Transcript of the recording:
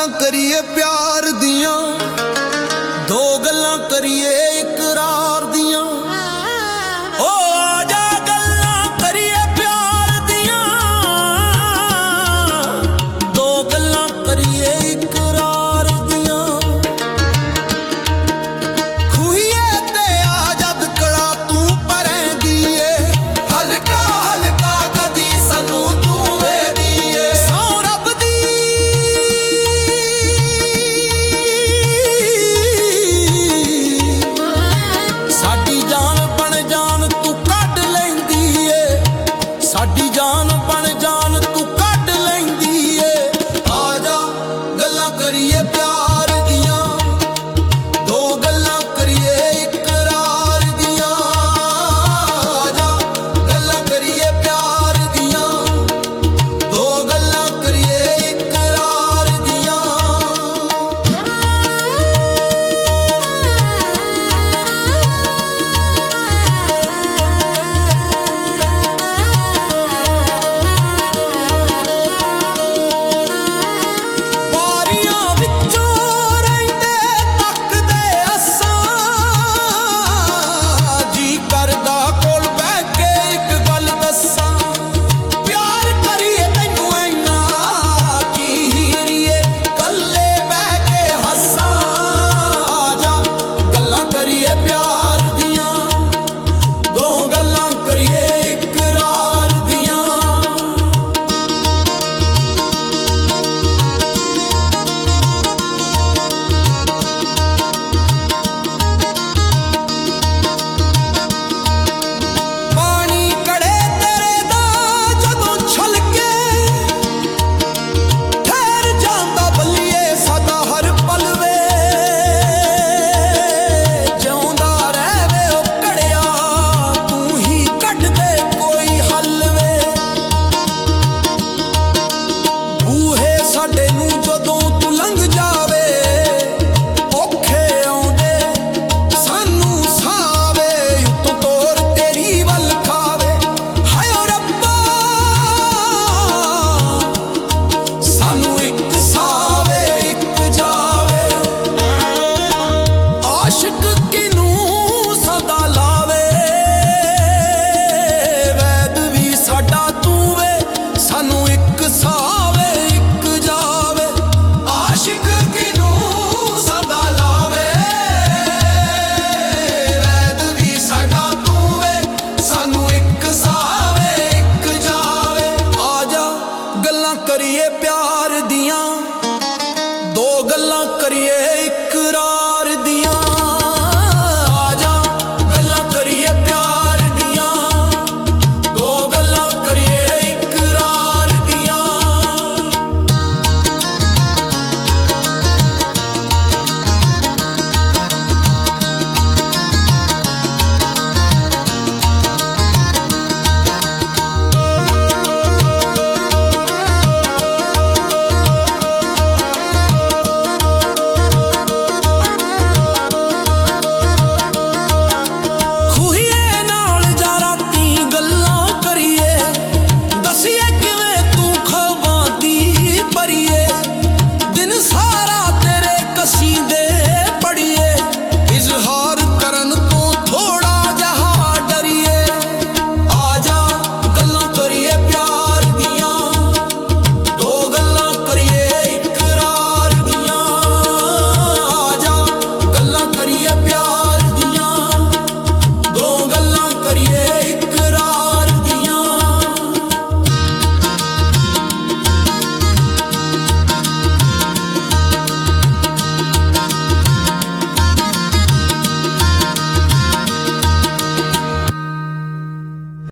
गल्लां करिए प्यार दियां, दो गल्लां करिए इकरार दियां। ओ आजा गल्लां करिए प्यार दियां, दो गल्लां करिए इकरार दियां। खुहिए ते आ जद कड़ा तू परेंदी ए, हल्का हल्का कदी सानू तू वेदी ए। सौ रब दी साडी जान बन जान तू कढ लैंदी ए, साडी जान बन जान तू कढ लैंदी ए। आजा गल्लां करिए प्यार दियां, दो गल्लां करिए इकरार दियां। आजा गल्लां करिए प्यार दियां, दो गल्लां करिए इकरार दियां। ਬਾਰੀਆਂ ਵਿੱਚੋਂ ਰਹਿੰਦੇ ਤੱਕਦੇ ਅਸਾਂ, ਜੀ ਕਰਦਾ ਕੋਲ ਬਹਿ ਕੇ ਇੱਕ ਗੱਲ ਦੱਸਾਂ। ਪਿਆਰ ਕਰੀਏ ਤੈਨੂੰ ਇੰਨਾ ਕੀ ਹੀਰੀਏ, ਕੱਲੇ ਬਹਿ ਕੇ ਹੱਸਾਂ। ਆਜਾ ਗੱਲਾਂ ਕਰੀਏ ਪਿਆਰ ਦੀਆਂ, ਦੋ ਗੱਲਾਂ ਕਰੀਏ ਇਕਰਾਰ ਦੀਆਂ। ਪਾਣੀ ਕੜੇ ਤੇਰੇ ਦਾ ਜਦੋਂ ਛਲਕੇ, ਠਹਿਰ ਜਾਂਦਾ ਬੱਲੀਏ ਸਾਡਾ ਹਰ ਪਲ ਵੇ। ਜਿਉਂਦਾ ਰਹਿ ਵੇ ਉਹ ਘੜਿਆ, ਤੂੰ ਹੀ ਕੱਢ ਦੇ ਕੋਈ ਹੱਲ ਵੇ। ਬੂਹੇ ਸਾਡੇ ਨੂੰ ਜਦੋਂ ਤੂੰ ਲੰਘ ਜਾਵੇ, ਔਖੇ ਆਉਂਦੇ ਸਾਨੂੰ ਸਾਵੇ, ਉੱਤੋਂ ਤੋਰ ਤੇਰੀ ਵੱਲ ਖਾਵੇ। ਹਾਏ ਓ ਰੱਬਾ ਸਾਨੂੰ ਇੱਕ ਸਾਵੇ ਇੱਕ ਜਾਵੇ। ਆਸ਼ਿਕ ਕਿਨੂੰ ਸਦਾ ਲਾਵੇ, ਵੈਦ ਵੀ ਸਾਡਾ ਤੂੰ ਵੇ, ਸਾਨੂੰ ਇੱਕ ਸਾਵੇ ਇੱਕ ਜਾਵੇ। ਆਸ਼ਿਕ ਕਿਨੂੰ ਸਦਾ ਲਾਵੇ, ਵੈਦ ਵੀ ਸਾਡਾ ਤੂੰ ਵੇ, ਸਾਨੂੰ ਇੱਕ ਸਾਵੇ ਇੱਕ ਜਾਵੇ। ਆਜਾ ਗੱਲਾਂ ਕਰੀਏ ਪਿਆਰ ਦੀਆਂ, ਦੋ ਗੱਲਾਂ ਕਰੀਏ ਇਕਰਾਰ